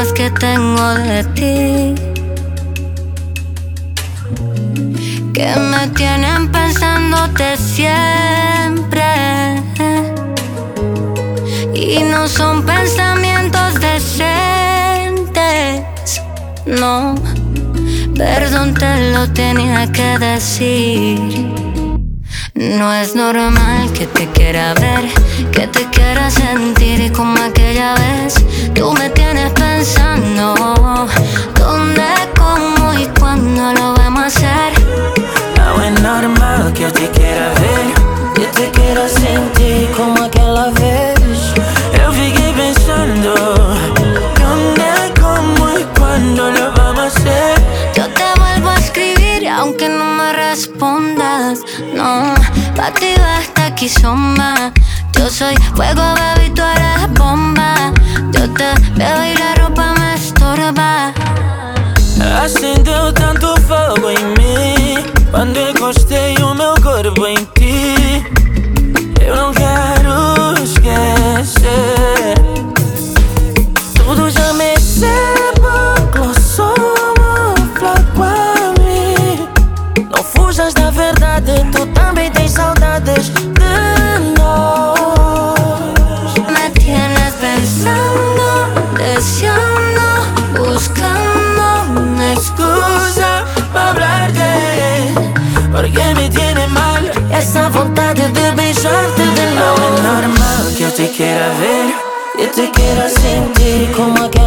más que tengo de ti, que me tienen pensándote siempre. Y no son pensamientos decentes, no. Perdón, te lo tenía que decir. No es normal que te quiera ver, que te quiera sentir como aquella vez. Tú me tienes pensando dónde, cómo y cuándo lo vamos a hacer. No es normal que yo te quiera ver, que te quiera sentir como aquela vez. Eu fiquei pensando dónde, cómo y cuándo lo vamos a hacer. Yo te vuelvo a escribir aunque no me respondas, no. Pa' ti basta aquí sombra. Yo soy fuego, baby, tú eres bomba. Yo te veo y la ropa me estorba. Acendeu tanto fogo em mim quando encostei o meu corpo em ti. Eu não quero esquecer. Tudo já me cebou, somos flaco a mim. Não fujas da verdade, tu também tens saudades de nós. Me tienes pensando, deseando, buscando una Excusa para hablarte, porque me tiene mal essa vontade de beijarte de novo. Não é normal que eu te queira ver, que te queira sentir como aquela